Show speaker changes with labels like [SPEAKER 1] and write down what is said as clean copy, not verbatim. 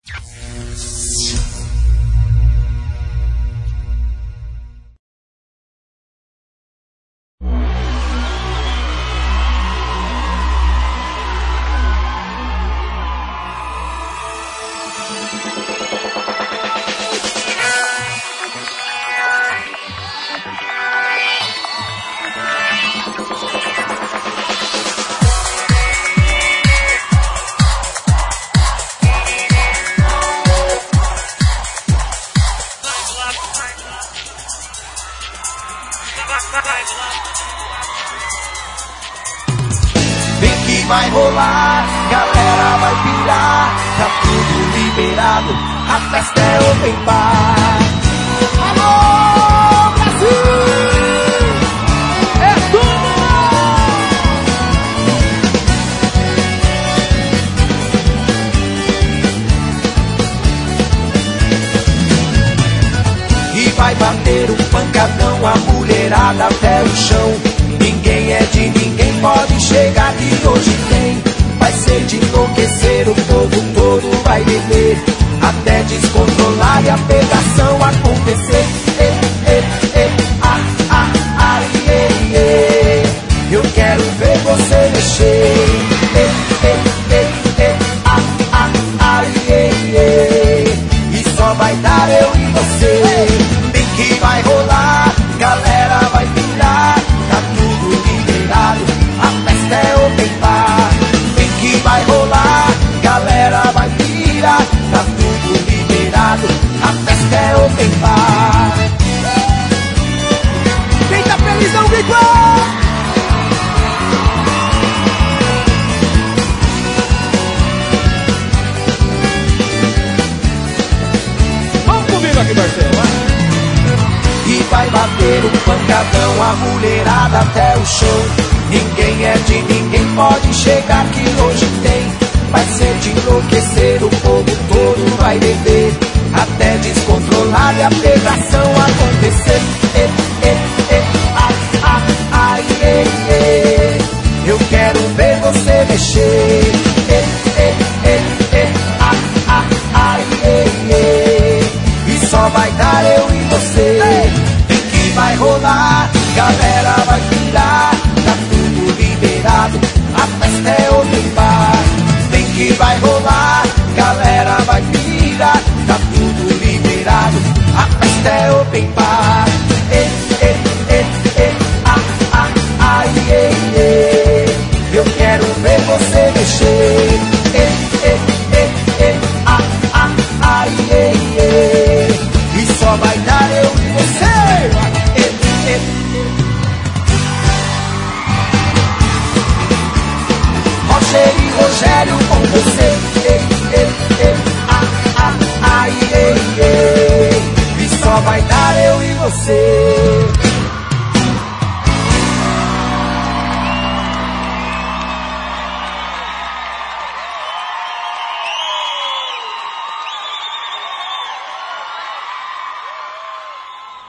[SPEAKER 1] Vem que vai rolar, galera vai pirar, tá tudo liberado, a festa é open bar. Alô, Brasil! É tudo! E vai bater um pancadão, a mulherada até o chão. Ninguém é de ninguém, pode chegar que hoje tem. Vai ser de enlouquecer, o povo todo vai beber, até descontrolar e a pegação acontecer. Eu quero ver você mexer. E só vai dar eu e você. Bem que vai rolar, galera vai virar, tá tudo liberado, a festa é open bar. Bem que vai rolar, galera vai virar, tá tudo liberado, a festa é open bar. Quem tá feliz não grita! Vamos comigo aqui, Marcelo. E vai bater um pancadão, a mulherada até o chão. Ninguém é de ninguém, pode chegar que hoje tem. Vai ser de enlouquecer, o povo todo vai beber, até descontrolar e a pegação acontecer. Eu quero ver você mexer. E só vai dar eu e você. Vem que vai rolar, galera vai virar, tá tudo liberado, a festa é open bar. Vem que vai rolar, galera vai virar, tá tudo liberado, a festa é open bar. Eu quero ver você mexer. E só vai dar eu e você. Roger e Rogério com você. E só vai dar eu e você.